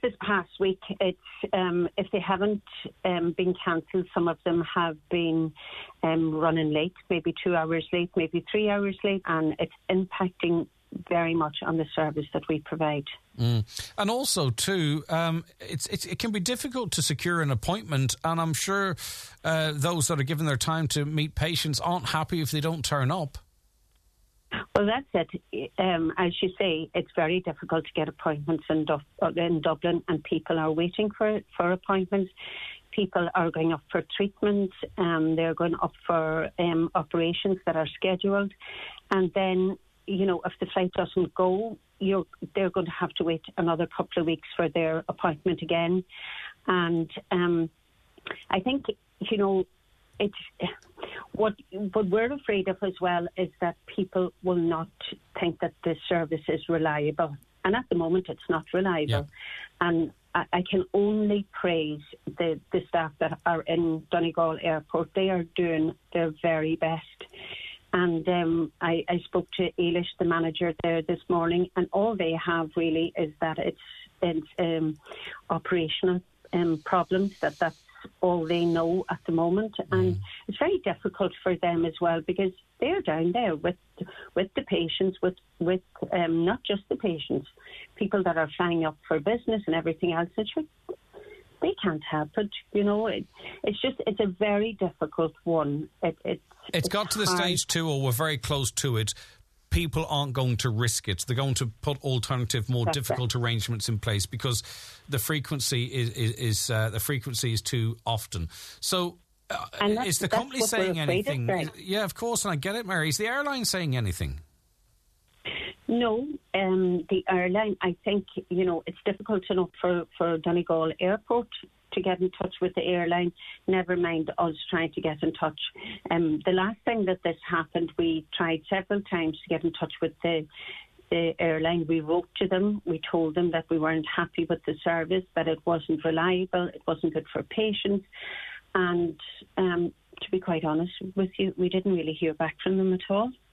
this past week, it's if they haven't been cancelled, some of them have been running late, maybe 2 hours late, maybe 3 hours late, and it's impacting very much on the service that we provide. And also, too, it can be difficult to secure an appointment, and I'm sure those that are given their time to meet patients aren't happy if they don't turn up. Well, that's it. As you say, it's very difficult to get appointments in Dublin, and people are waiting for appointments. People are going up for treatment, they're going up for operations that are scheduled, and then, you know, if the flight doesn't go, they're going to have to wait another couple of weeks for their appointment again. And I think, you know, it's what we're afraid of as well is that people will not think that this service is reliable. And at the moment, it's not reliable. Yeah. And I can only praise the staff that are in Donegal Airport. They are doing their very best. And I spoke to Eilish, the manager there, this morning, and all they have really is that it's operational problems, that's all they know at the moment. And it's very difficult for them as well, because they're down there with the patients, with not just the patients, people that are flying up for business and everything else. They can't help it, you know. It's a very difficult one. It's got to the stage too, or we're very close to it. People aren't going to risk it. They're going to put alternative, more difficult arrangements in place because the frequency is too often. So, is the company saying anything? Yeah, of course, and I get it, Mary. Is the airline saying anything? No, the airline, I think, you know, it's difficult enough for Donegal Airport to get in touch with the airline, never mind us trying to get in touch. The last time that this happened, we tried several times to get in touch with the airline. We wrote to them. We told them that we weren't happy with the service, that it wasn't reliable, it wasn't good for patients. And to be quite honest with you, we didn't really hear back from them at all.